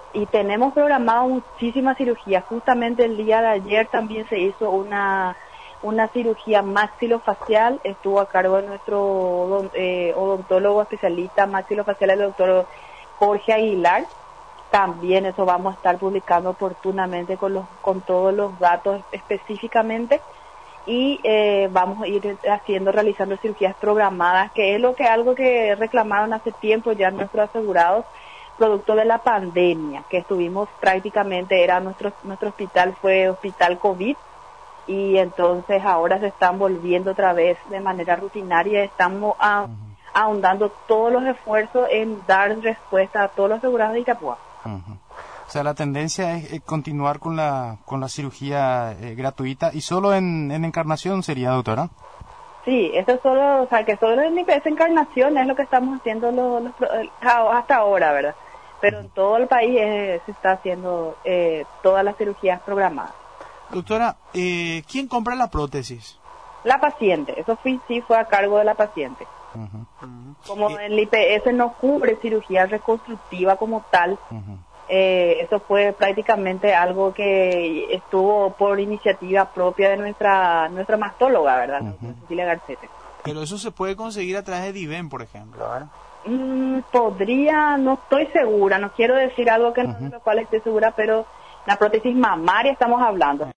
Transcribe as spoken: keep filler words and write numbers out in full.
y tenemos programado muchísimas cirugías. Justamente el día de ayer también se hizo una una cirugía maxilofacial, estuvo a cargo de nuestro odont- eh, odontólogo especialista maxilofacial, el doctor Jorge Aguilar. También eso vamos a estar publicando oportunamente con los con todos los datos específicamente, y eh, vamos a ir haciendo, realizando cirugías programadas, que es lo que algo que reclamaron hace tiempo ya nuestros asegurados, producto de la pandemia, que estuvimos prácticamente, era nuestro nuestro hospital fue hospital COVID, y entonces ahora se están volviendo otra vez de manera rutinaria. Estamos a, uh-huh. ahondando todos los esfuerzos en dar respuesta a todos los asegurados de Itapúa. Uh-huh. O sea, la tendencia es, es continuar con la con la cirugía eh, gratuita, y solo en, en Encarnación sería, doctora. Sí, eso es solo, o sea, que solo en esa Encarnación es lo que estamos haciendo los, los, hasta ahora, ¿verdad? Pero uh-huh. en todo el país eh, se está haciendo eh, todas las cirugías programadas. Doctora, eh, ¿quién compra la prótesis? La paciente, eso fue, sí fue a cargo de la paciente. Uh-huh. Uh-huh. Como eh, el I P S no cubre cirugía reconstructiva como tal, uh-huh. eh, eso fue prácticamente algo que estuvo por iniciativa propia de nuestra nuestra mastóloga, ¿verdad? Uh-huh. Cecilia Garcete. Pero eso se puede conseguir a través de Diven, por ejemplo, ¿verdad? Mm, podría, no estoy segura, no quiero decir algo que no, uh-huh. de lo cual esté segura, pero la prótesis mamaria estamos hablando.